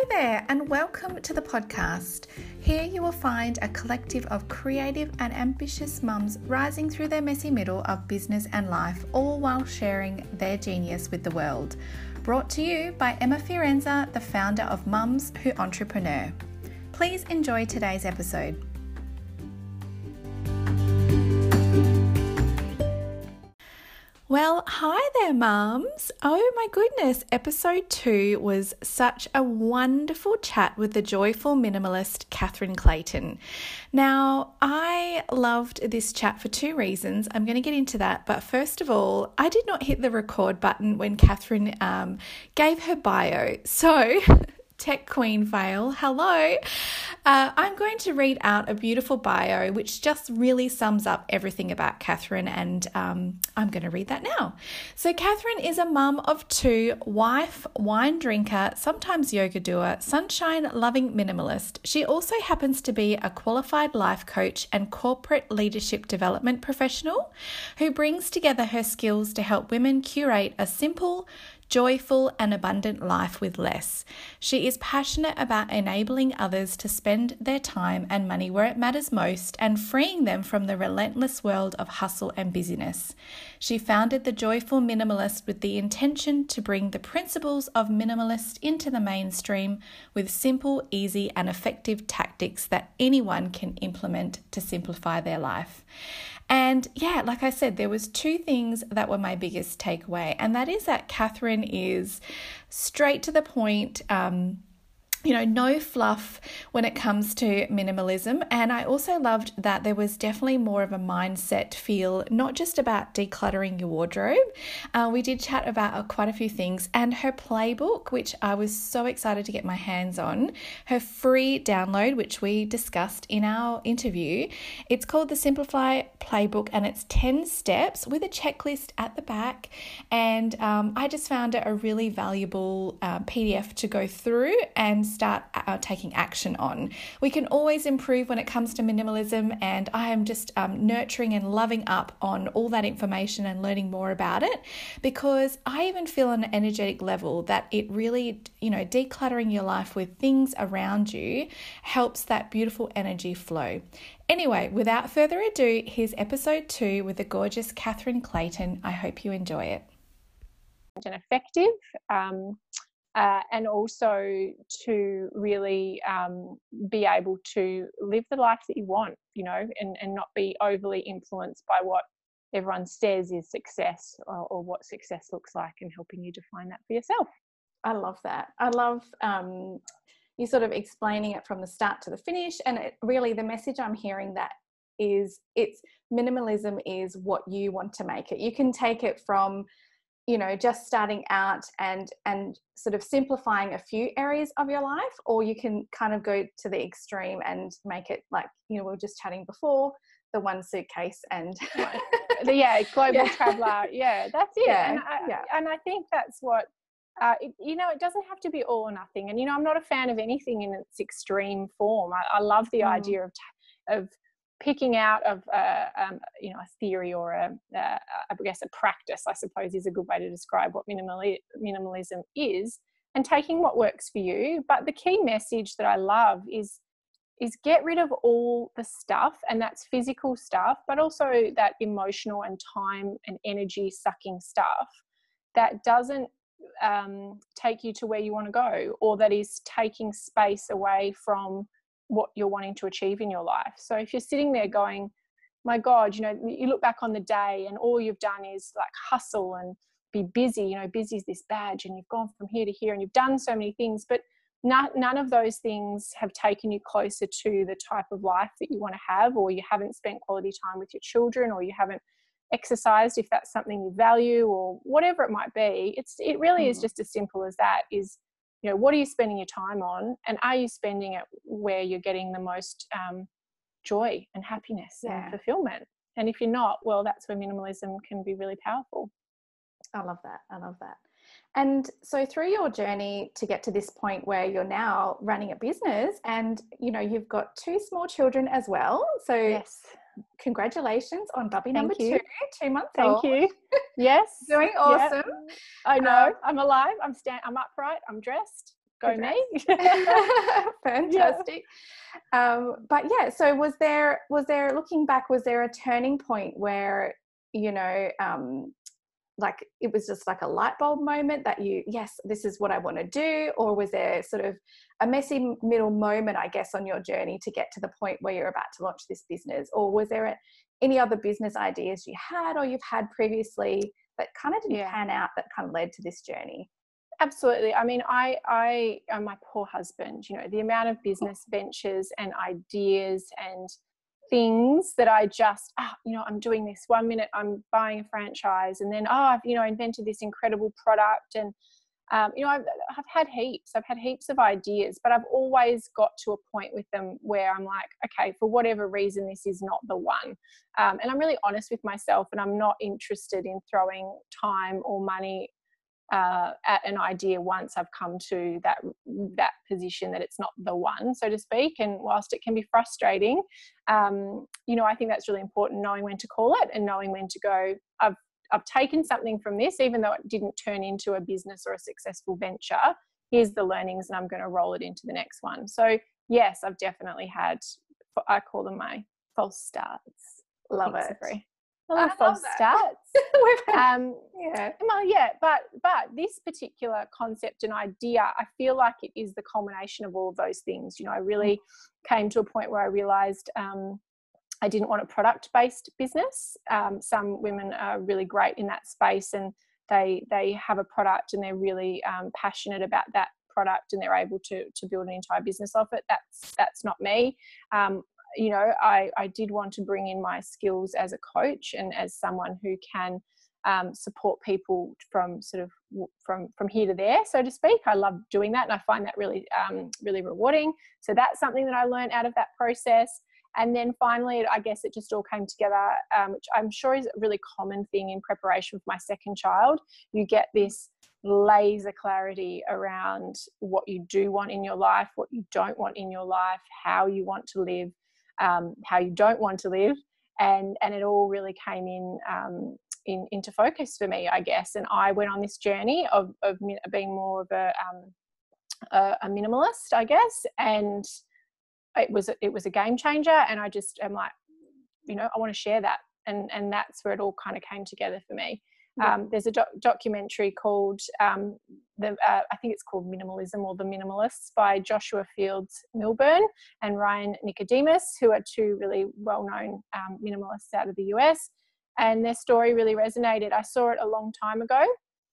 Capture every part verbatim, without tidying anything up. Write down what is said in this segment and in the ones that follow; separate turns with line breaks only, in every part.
there, and welcome to the podcast. Here you will find a collective of creative and ambitious mums rising through their messy middle of business and life, all while sharing their genius with the world. Brought to you by Emma Fiorenza, the founder of Mums Who Entrepreneur. Please enjoy today's episode. Well, hi there, mums. Oh my goodness, episode two was such a wonderful chat with the joyful minimalist, Catherine Clayton. Now, I loved this chat for two reasons. I'm going to get into that, but first of all, I did not hit the record button when Catherine um, gave her bio. So... Tech Queen fail. Hello. Uh, I'm going to read out a beautiful bio which just really sums up everything about Catherine, and um, I'm going to read that now. So Catherine is a mum of two, wife, wine drinker, sometimes yoga doer, sunshine-loving minimalist. She also happens to be a qualified life coach and corporate leadership development professional who brings together her skills to help women curate a simple, joyful and abundant life with less. She is passionate about enabling others to spend their time and money where it matters most and freeing them from the relentless world of hustle and busyness. She founded The Joyful Minimalist with the intention to bring the principles of minimalist into the mainstream with simple, easy and effective tactics that anyone can implement to simplify their life. And yeah, like I said, there was two things that were my biggest takeaway, and that is that Catherine is straight to the point, um, you know, no fluff when it comes to minimalism. And I also loved that there was definitely more of a mindset feel, not just about decluttering your wardrobe. Uh, we did chat about uh, quite a few things, and her playbook, which I was so excited to get my hands on, her free download, which we discussed in our interview. It's called the Simplify Playbook, and it's ten steps with a checklist at the back. And um, I just found it a really valuable uh, P D F to go through and start uh, taking action on. We can always improve when it comes to minimalism, and I am just um, nurturing and loving up on all that information and learning more about it, because I even feel on an energetic level that it really, you know, decluttering your life with things around you helps that beautiful energy flow. Anyway, without further ado, here's episode two with the gorgeous Catherine Clayton. I hope you enjoy it.
And effective. Um, Uh, and also to really um, be able to live the life that you want, you know, and, and not be overly influenced by what everyone says is success, or, or what success looks like, and helping you define that for yourself.
I love that. I love um, you sort of explaining it from the start to the finish. And it really, the message I'm hearing that is it's minimalism is what you want to make it. You can take it from, you know, just starting out and and sort of simplifying a few areas of your life, or you can kind of go to the extreme and make it like, you know, we were just chatting before, the one suitcase and
the yeah global
yeah.
traveler. Yeah, that's it.
Yeah,
and I,
yeah.
and I think that's what uh, it, you know, it doesn't have to be all or nothing. And you know, I'm not a fan of anything in its extreme form. I, I love the mm. idea of of picking out of uh, um, you know, a theory or a, uh, I guess a practice, I suppose, is a good way to describe what minimali- minimalism is, and taking what works for you. But the key message that I love is is get rid of all the stuff, and that's physical stuff, but also that emotional and time and energy sucking stuff that doesn't um, take you to where you want to go, or that is taking space away from what you're wanting to achieve in your life. So if you're sitting there going, my God, you know, you look back on the day and all you've done is like hustle and be busy, you know, busy is this badge, and you've gone from here to here and you've done so many things, but not, none of those things have taken you closer to the type of life that you want to have, or you haven't spent quality time with your children, or you haven't exercised if that's something you value, or whatever it might be. It's, it really mm. is just as simple as that. Is, you know, what are you spending your time on, and are you spending it where you're getting the most um, joy and happiness yeah. and fulfillment? And if you're not, well, that's where minimalism can be really powerful.
I love that. I love that. And so through your journey to get to this point where you're now running a business, and, you know, you've got two small children as well. So yes. Congratulations on Bubby number two, two months
Thank
old.
you. Yes.
Doing awesome.
Yep. I know. Um, I'm alive. I'm stand. I'm upright. I'm dressed. go me.
Fantastic. Yeah. Um, but yeah, so was there, was there, looking back, was there a turning point where, you know, um, like it was just like a light bulb moment that you, yes, this is what I want to do? Or was there sort of a messy middle moment, I guess, on your journey to get to the point where you're about to launch this business? Or was there a, any other business ideas you had or you've had previously that kind of didn't
yeah.
pan out that kind of led to this journey?
Absolutely. I mean, I, I, and my poor husband, you know, the amount of business ventures and ideas and things that I just, oh, you know, I'm doing this one minute, I'm buying a franchise, and then, oh, I've, you know, invented this incredible product. And, um, you know, I've, I've had heaps, I've had heaps of ideas, but I've always got to a point with them where I'm like, okay, for whatever reason, this is not the one. Um, and I'm really honest with myself, and I'm not interested in throwing time or money Uh, at an idea once I've come to that that position that it's not the one, so to speak. And whilst it can be frustrating, um, you know, I think that's really important, knowing when to call it and knowing when to go, I've I've taken something from this, even though it didn't turn into a business or a successful venture. Here's the learnings, and I'm going to roll it into the next one. So yes, I've definitely had, I call them my false starts.
Love it.
Sabrina. A little false starts. um, yeah. Well, yeah, but but this particular concept and idea, I feel like it is the culmination of all of those things. You know, I really came to a point where I realised um, I didn't want a product-based business. Um, some women are really great in that space, and they they have a product and they're really um, passionate about that product, and they're able to to build an entire business off it. That's that's not me. Um, you know, I, I did want to bring in my skills as a coach and as someone who can um, support people from sort of from from here to there, so to speak. I love doing that, and I find that really um, really rewarding. So that's something that I learned out of that process. And then finally, I guess it just all came together, um, which I'm sure is a really common thing in preparation for my second child. You get this laser clarity around what you do want in your life, what you don't want in your life, how you want to live, um, how you don't want to live. And, and it all really came in, um, in into focus for me, I guess. And I went on this journey of, of being more of a, um, a, a minimalist, I guess. And it was, it was a game changer. And I just am like, you know, I want to share that. And, and that's where it all kind of came together for me. Yeah. Um, there's a doc- documentary called, um, the, uh, I think it's called Minimalism or The Minimalists, by Joshua Fields Milburn and Ryan Nicodemus, who are two really well-known um, minimalists out of the U S. And their story really resonated. I saw it a long time ago,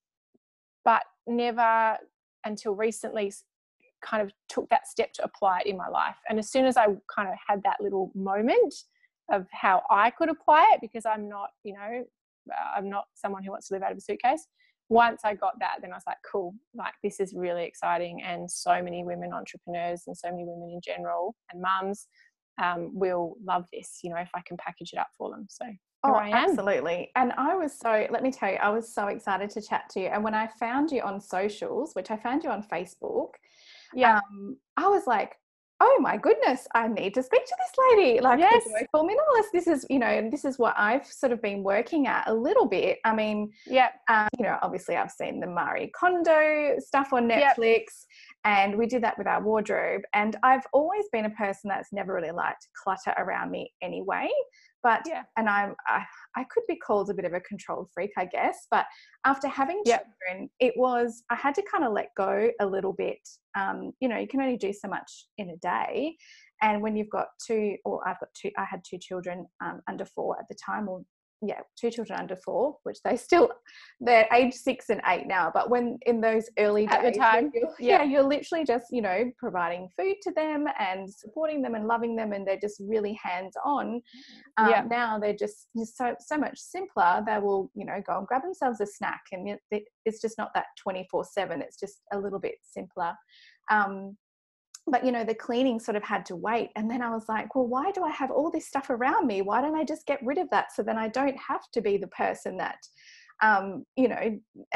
but never until recently kind of took that step to apply it in my life. And as soon as I kind of had that little moment of how I could apply it, because I'm not, you know, I'm not someone who wants to live out of a suitcase. Once I got that, then I was like, cool, like this is really exciting. And so many women entrepreneurs and so many women in general and mums um, will love this, you know, if I can package it up for them. So
oh, I am. Absolutely. And I was so, let me tell you, I was so excited to chat to you. And when I found you on socials, which I found you on Facebook, yeah, um, I was like, oh my goodness, I need to speak to this lady. Like, yes. The Joyful Minimalist. This is, you know, and this is what I've sort of been working at a little bit. I mean, yeah, um, you know, obviously I've seen the Marie Kondo stuff on Netflix, yep. And we did that with our wardrobe. And I've always been a person that's never really liked clutter around me anyway. But, yeah. and I'm, I, I could be called a bit of a control freak, I guess. But after having yep. children, it was, I had to kind of let go a little bit. Um, you know, you can only do so much in a day. And when you've got two, or I've got two, I had two children um, under four at the time, or yeah, two children under four, which they still, they're age six and eight now. But when in those early days,
at the time,
you're, yeah. yeah, you're literally just, you know, providing food to them and supporting them and loving them. And they're just really hands on. Um, yeah. Now they're just, just so, so much simpler. They will, you know, go and grab themselves a snack, and it, it's just not that twenty-four seven. It's just a little bit simpler. Um, But, you know, the cleaning sort of had to wait. And then I was like, well, why do I have all this stuff around me? Why don't I just get rid of that? So then I don't have to be the person that, um, you know,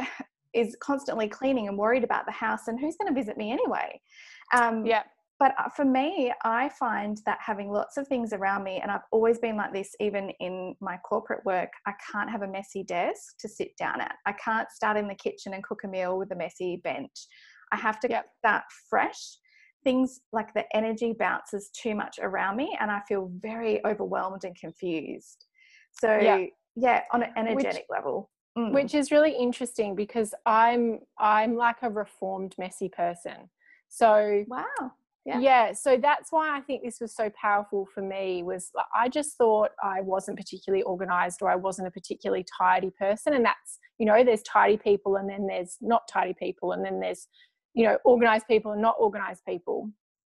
is constantly cleaning and worried about the house and who's going to visit me anyway. Um, yeah. But for me, I find that having lots of things around me, and I've always been like this, even in my corporate work, I can't have a messy desk to sit down at. I can't start in the kitchen and cook a meal with a messy bench. I have to
yep.
start fresh. Things like the energy bounces too much around me and I feel very overwhelmed and confused. So
Yep.
yeah, on an energetic
which,
level. Mm.
Which is really interesting because I'm I'm like a reformed messy person. So
wow. Yeah.
yeah, so that's why I think this was so powerful for me, was like, I just thought I wasn't particularly organized, or I wasn't a particularly tidy person. And that's, you know, there's tidy people and then there's not tidy people, and then there's, you know, organized people and not organized people.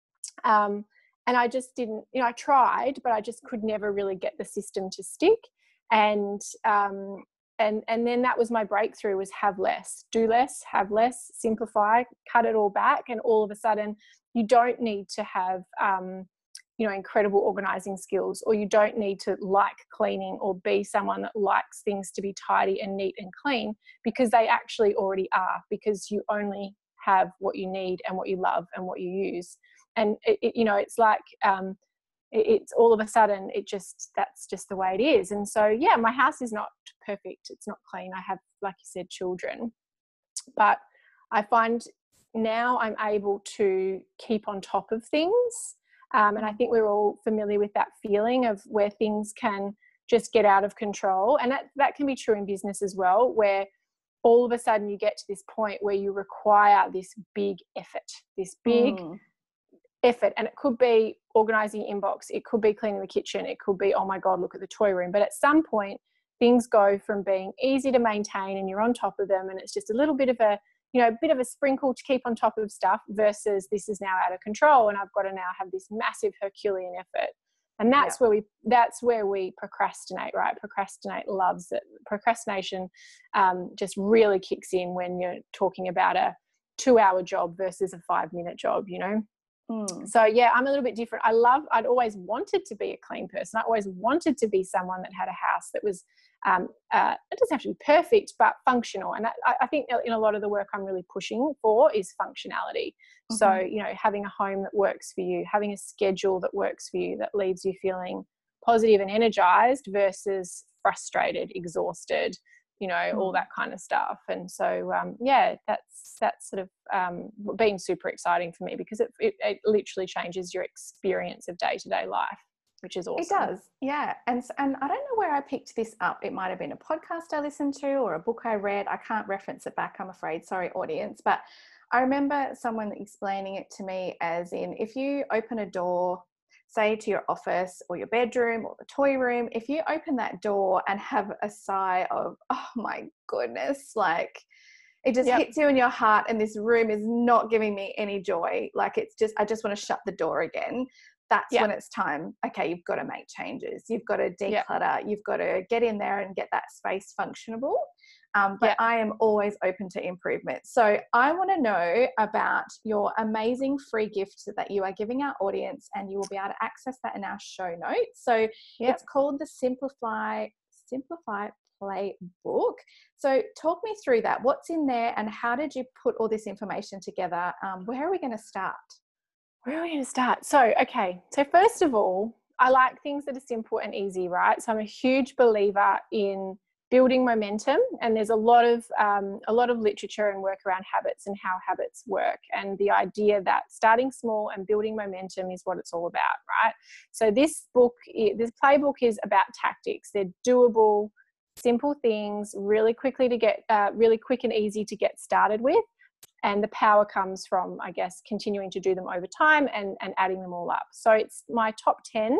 Um, and I just didn't, you know, I tried, but I just could never really get the system to stick. And, um, and, and then that was my breakthrough, was have less, do less, have less, simplify, cut it all back. And all of a sudden you don't need to have, um, you know, incredible organizing skills, or you don't need to like cleaning or be someone that likes things to be tidy and neat and clean, because they actually already are, because you only have what you need and what you love and what you use. And it, it, you know, it's like, um, it, it's all of a sudden, it just, that's just the way it is. And so, yeah, my house is not perfect. It's not clean. I have, like you said, children, but I find now I'm able to keep on top of things. Um, and I think we're all familiar with that feeling of where things can just get out of control. And that, that can be true in business as well, where all of a sudden you get to this point where you require this big effort, this big mm. effort. And it could be organizing your inbox. It could be cleaning the kitchen. It could be, oh my God, look at the toy room. But at some point, things go from being easy to maintain and you're on top of them, and it's just a little bit of a, you know, a bit of a sprinkle to keep on top of stuff, versus this is now out of control and I've got to now have this massive Herculean effort. And that's yeah. where we, that's where we procrastinate, right? Procrastinate loves it. Procrastination um, just really kicks in when you're talking about a two hour job versus a five minute job, you know? Mm. So yeah, I'm a little bit different. I love, I'd always wanted to be a clean person. I always wanted to be someone that had a house that was, um, uh, it doesn't have to be perfect, but functional. And I, I think in a lot of the work I'm really pushing for is functionality. Mm-hmm. So, you know, having a home that works for you, having a schedule that works for you, that leaves you feeling positive and energized versus frustrated, exhausted, you know, mm. all that kind of stuff. And so, um, yeah, that's, that's sort of um, been super exciting for me, because it, it, it literally changes your experience of day-to-day life, which is awesome.
It does. Yeah. And, and I don't know where I picked this up. It might've been a podcast I listened to or a book I read. I can't reference it back, I'm afraid. Sorry, audience. But I remember someone explaining it to me as in, if you open a door, say to your office or your bedroom or the toy room, if you open that door and have a sigh of, oh my goodness, like it just yep. hits you in your heart and this room is not giving me any joy. Like it's just, I just want to shut the door again. That's yep. when it's time. Okay, you've got to make changes. You've got to declutter. Yep. You've got to get in there and get that space functionable. Um, but yeah. I am always open to improvement. So I want to know about your amazing free gift that you are giving our audience, and you will be able to access that in our show notes. So yep. it's called the Simplify Simplify Playbook. So talk me through that. What's in there and how did you put all this information together? Um, where are we going to start?
Where are we going to start? So, okay. So first of all, I like things that are simple and easy, right? So I'm a huge believer in building momentum, and there's a lot of um, a lot of literature and work around habits and how habits work, and the idea that starting small and building momentum is what it's all about, right? So this book, this playbook is about tactics. They're doable, simple things, really quickly to get, uh, really quick and easy to get started with, and the power comes from, I guess, continuing to do them over time and and adding them all up. So it's my top ten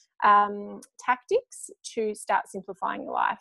um, tactics to start simplifying your life.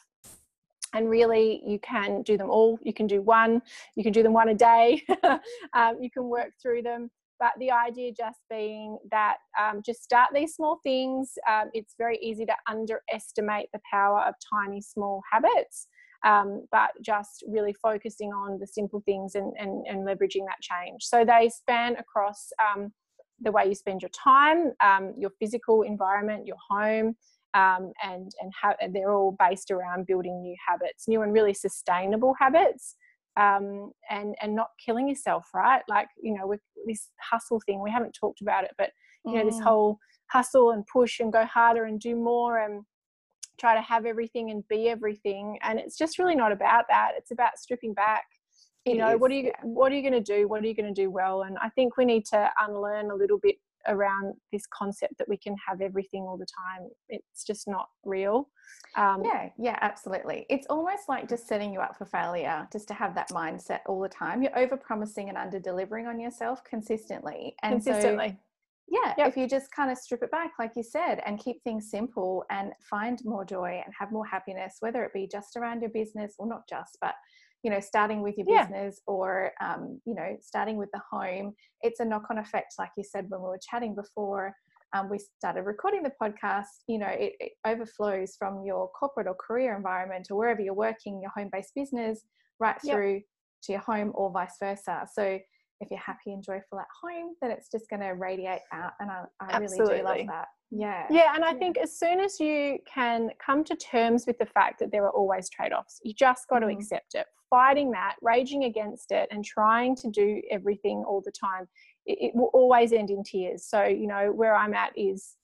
And really, you can do them all. You can do one. You can do them one a day. um, you can work through them. But the idea just being that um, just start these small things. Um, it's very easy to underestimate the power of tiny, small habits. Um, but just really focusing on the simple things and, and, and leveraging that change. So they span across um, the way you spend your time, um, your physical environment, your home, Um, and and ha- they're all based around building new habits, new and really sustainable habits, um, and and not killing yourself, right? Like, you know, with this hustle thing, we haven't talked about it, but you know, mm. this whole hustle and push and go harder and do more and try to have everything and be everything, and it's just really not about that. It's about stripping back, You
It
know,
is,
what are you
yeah.
what are you going to do? What are you going to do well? And I think we need to unlearn a little bit around this concept that we can have everything all the time. It's just not real. Um,
yeah, yeah, absolutely. It's almost like just setting you up for failure, just to have that mindset all the time. You're over promising and under delivering on yourself consistently. And
consistently.
so yeah,
Yep.
if you just kind of strip it back, like you said, and keep things simple and find more joy and have more happiness, whether it be just around your business or not just, but, you know, starting with your
Yeah.
business or, um, you know, starting with the home, it's a knock-on effect. Like you said, when we were chatting before um, we started recording the podcast, you know, it, it overflows from your corporate or career environment or wherever you're working, your home-based business, right
Yep.
through to your home or vice versa. So if you're happy and joyful at home, then it's just going to radiate out. And I, I really do love that. Yeah.
Yeah. And I
yeah.
think as soon as you can come to terms with the fact that there are always trade-offs, you just got to
Mm.
accept it. Fighting that, raging against it, and trying to do everything all the time, it, it will always end in tears. So, you know, where I'm at is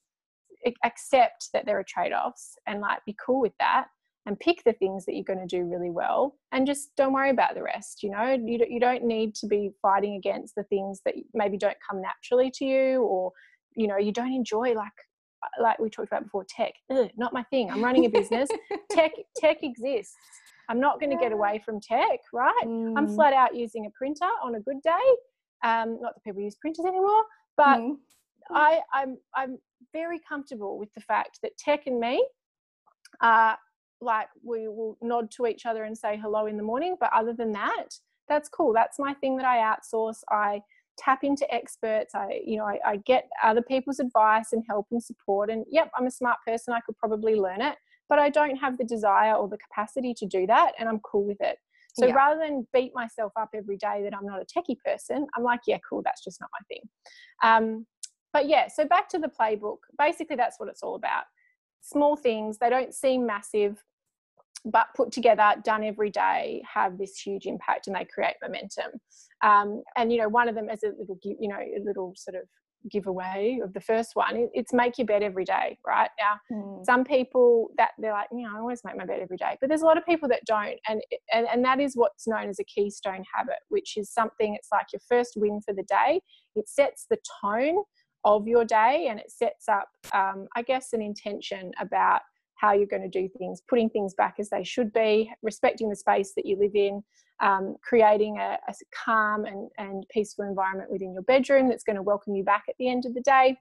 accept that there are trade-offs and like be cool with that, and pick the things that you're going to do really well, and just don't worry about the rest. You know, you don't, you don't need to be fighting against the things that maybe don't come naturally to you, or, you know, you don't enjoy, like, like we talked about before, tech. Ugh, not my thing. I'm running a business. tech, tech exists. I'm not going to get away from tech, right?
Mm.
I'm flat out using a printer on a good day. Um, not that people use printers anymore, but
Mm.
I, I'm, I'm very comfortable with the fact that tech and me are, like, we will nod to each other and say hello in the morning, but other than that, that's cool. That's my thing that I outsource. I tap into experts. I, you know, I, I get other people's advice and help and support. And yep, I'm a smart person. I could probably learn it, but I don't have the desire or the capacity to do that, and I'm cool with it. So
yeah.
rather than beat myself up every day that I'm not a techie person, I'm like, yeah, cool, that's just not my thing. Um, but yeah, so back to the playbook. Basically, that's what it's all about. Small things, they don't seem massive, but put together, done every day, have this huge impact, and they create momentum. Um, and, you know, one of them as a little, you know, a little sort of giveaway of the first one, it's make your bed every day, right? Now,
Mm.
some people that they're like, you know, I always make my bed every day, but there's a lot of people that don't. And, and, and that is what's known as a keystone habit, which is something, it's like your first win for the day. It sets the tone of your day, and it sets up, um, I guess, an intention about how you're going to do things, putting things back as they should be, respecting the space that you live in, um, creating a, a calm and, and peaceful environment within your bedroom that's going to welcome you back at the end of the day.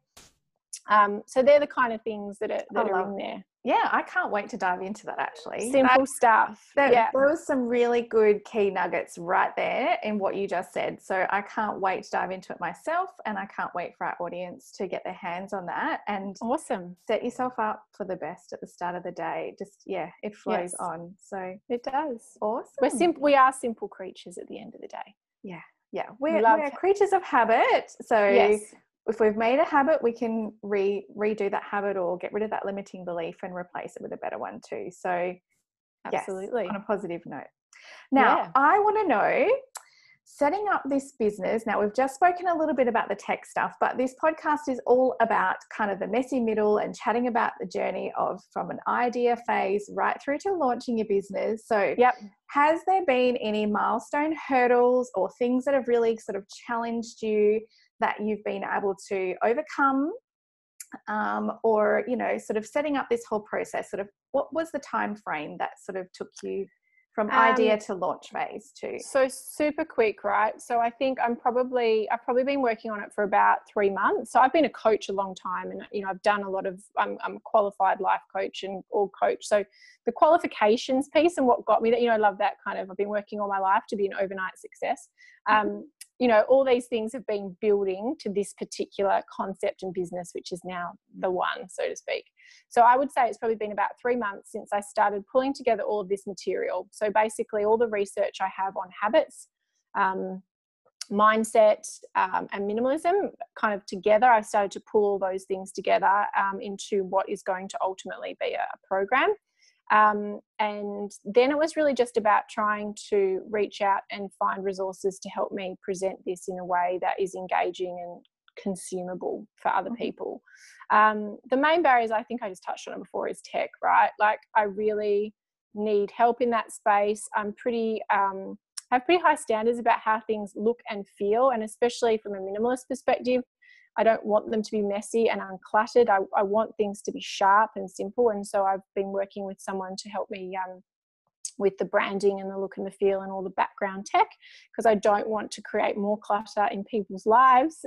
Um, so they're the kind of things that are, that are in there.
Yeah, I can't wait to dive into that, actually.
Simple
that,
stuff.
That,
yeah.
There was some really good key nuggets right there in what you just said. So I can't wait to dive into it myself, and I can't wait for our audience to get their hands on that and
awesome.
Set yourself up for the best at the start of the day. Just, yeah, it flows yes. on. So
it does.
Awesome.
We're simple. We are simple creatures at the end of the day.
Yeah. Yeah. We're, Love we're creatures of habit. So yes. if we've made a habit, we can re redo that habit or get rid of that limiting belief and replace it with a better one too. So
absolutely.
Yes, on a positive note. Now, yeah. I want to know, setting up this business, now we've just spoken a little bit about the tech stuff, but this podcast is all about kind of the messy middle and chatting about the journey of from an idea phase right through to launching your business. So
yep.
has there been any milestone hurdles or things that have really sort of challenged you that you've been able to overcome, um, or, you know, sort of setting up this whole process? Sort of what was the time frame that sort of took you from idea um, to launch phase too?
So super quick, right? So I think I'm probably, I've probably been working on it for about three months. So I've been a coach a long time, and, you know, I've done a lot of, I'm, I'm a qualified life coach and org coach. So the qualifications piece and what got me that, you know, I love that kind of, I've been working all my life to be an overnight success. Um, you know, all these things have been building to this particular concept and business, which is now the one, so to speak. So I would say it's probably been about three months since I started pulling together all of this material. So basically all the research I have on habits, um, mindset, um, and minimalism kind of together, I've started to pull all those things together um, into what is going to ultimately be a, a program. Um, and then it was really just about trying to reach out and find resources to help me present this in a way that is engaging and consumable for other people. Um, the main barriers, I think I just touched on it before, is tech, right? Like I really need help in that space. I'm pretty, um, have pretty high standards about how things look and feel, and especially from a minimalist perspective, I don't want them to be messy and uncluttered. I, I want things to be sharp and simple, and so I've been working with someone to help me um, with the branding and the look and the feel and all the background tech, because I don't want to create more clutter in people's lives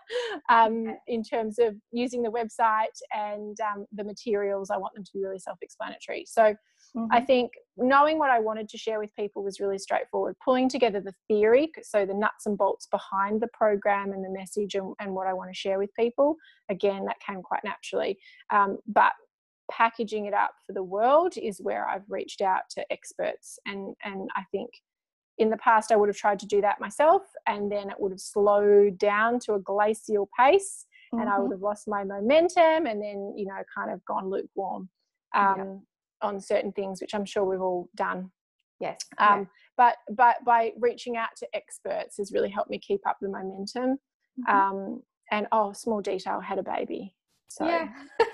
um, in terms of using the website and um, the materials. I want them to be really self-explanatory. So mm-hmm. I think knowing what I wanted to share with people was really straightforward. Pulling together the theory, so the nuts and bolts behind the program and the message and, and what I want to share with people, again, that came quite naturally. Um, but packaging it up for the world is where I've reached out to experts, and and I think in the past I would have tried to do that myself, and then it would have slowed down to a glacial pace, mm-hmm. and I would have lost my momentum, and then, you know, kind of gone lukewarm um, yeah. on certain things, which I'm sure we've all done.
Yes.
Um,
yeah.
But but by reaching out to experts has really helped me keep up the momentum. Mm-hmm. Um, and oh, small detail, had a baby. So.
Yeah.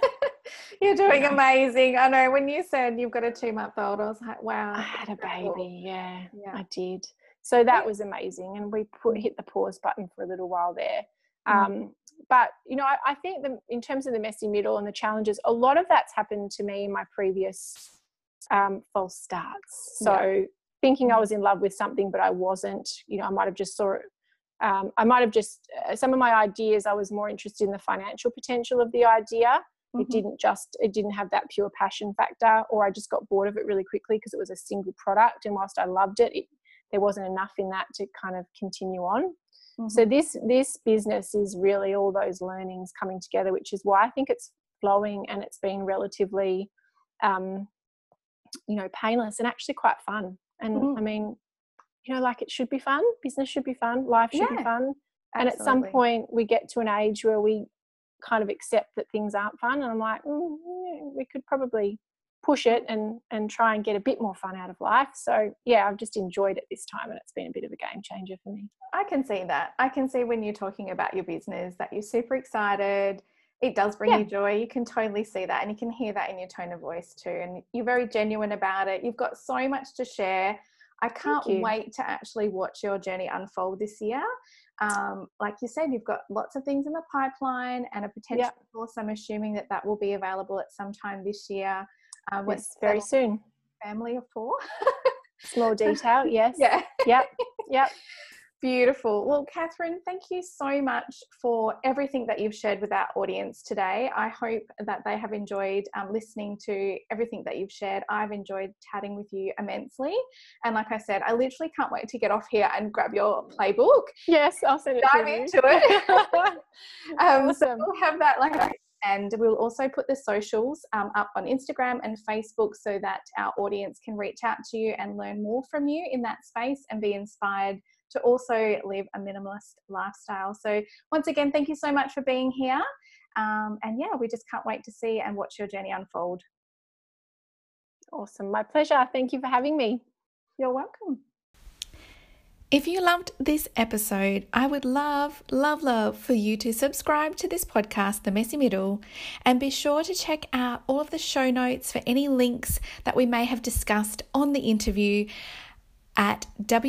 You're doing amazing. I know when you said you've got a two month old, I was like, wow.
I had a baby. Yeah, yeah, I did. So that was amazing. And we put hit the pause button for a little while there. Mm-hmm. Um, but, you know, I, I think the, in terms of the messy middle and the challenges, a lot of that's happened to me in my previous um, false starts. So yeah. thinking I was in love with something, but I wasn't, you know, I might have just saw it. Um, I might have just, uh, some of my ideas, I was more interested in the financial potential of the idea. It didn't just, it didn't have that pure passion factor, or I just got bored of it really quickly because it was a single product. And whilst I loved it, it there wasn't enough in that to kind of continue on. Mm-hmm. So this, this business is really all those learnings coming together, which is why I think it's flowing, and it's been relatively, um, you know, painless and actually quite fun. And mm-hmm. I mean, you know, like it should be fun. Business should be fun. Life should yeah, be fun. Absolutely. And at some point we get to an age where we kind of accept that things aren't fun, and I'm like, mm, yeah, we could probably push it and and try and get a bit more fun out of life. So yeah, I've just enjoyed it this time, and it's been a bit of a game changer for me.
I can see that. I can see when you're talking about your business that you're super excited. It does bring yeah. you joy. You can totally see that, and you can hear that in your tone of voice too, and you're very genuine about it. You've got so much to share. I can't wait to actually watch your journey unfold this year. Um, like you said, you've got lots of things in the pipeline and a potential yep. course. I'm assuming that that will be available at some time this year.
Um, yes, very soon.
Family of four.
Small detail, yes.
Yeah.
Yep. Yep.
Beautiful. Well, Catherine, thank you so much for everything that you've shared with our audience today. I hope that they have enjoyed um, listening to everything that you've shared. I've enjoyed chatting with you immensely. And like I said, I literally can't wait to get off here and grab your playbook.
Yes, I'll send it
dive
to you.
into it. um, awesome. So we'll have that like and we'll also put the socials um, up on Instagram and Facebook so that our audience can reach out to you and learn more from you in that space and be inspired to also live a minimalist lifestyle. So once again, thank you so much for being here. Um, and yeah, we just can't wait to see and watch your journey unfold.
Awesome. My pleasure. Thank you for having me.
You're welcome.
If you loved this episode, I would love, love, love for you to subscribe to this podcast, The Messy Middle, and be sure to check out all of the show notes for any links that we may have discussed on the interview at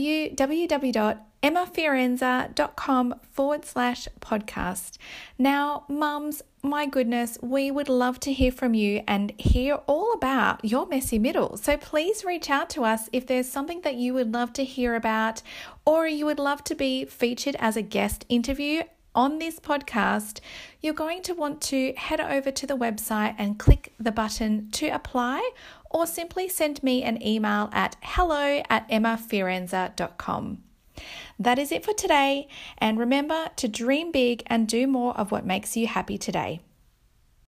www.emmafiorenza.com forward slash podcast. Now, mums, my goodness, we would love to hear from you and hear all about your messy middle. So please reach out to us if there's something that you would love to hear about, or you would love to be featured as a guest interview on this podcast. You're going to want to head over to the website and click the button to apply, or simply send me an email at hello at emmafiorenza dot com. That is it for today, and remember to dream big and do more of what makes you happy today.